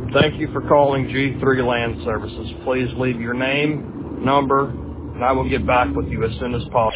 Thank you for calling G3 Land Services. Please leave your name, number, and I will get back with you as soon as possible.